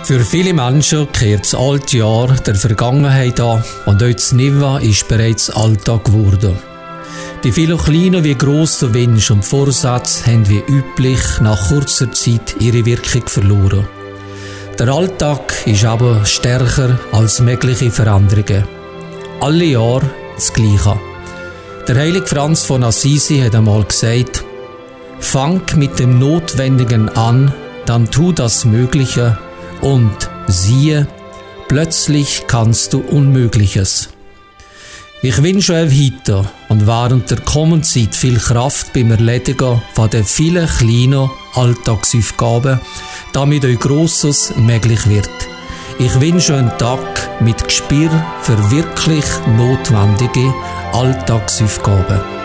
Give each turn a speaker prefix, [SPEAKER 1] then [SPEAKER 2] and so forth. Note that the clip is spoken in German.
[SPEAKER 1] Für viele Menschen kehrt das alte Jahr der Vergangenheit an und auch das Neujahr ist bereits Alltag geworden. Die vielen kleinen wie grossen Wünsche und Vorsätze haben wie üblich nach kurzer Zeit ihre Wirkung verloren. Der Alltag ist aber stärker als mögliche Veränderungen. Alle Jahre das Gleiche. Der heilige Franz von Assisi hat einmal gesagt: Fang mit dem Notwendigen an, dann tu das Mögliche und siehe, plötzlich kannst du Unmögliches. Ich wünsche euch heute und während der kommenden Zeit viel Kraft beim Erledigen von den vielen kleinen Alltagsaufgaben, damit euch Grosses möglich wird. Ich wünsche euch einen Tag mit Gespür für wirklich notwendige Alltagsaufgaben.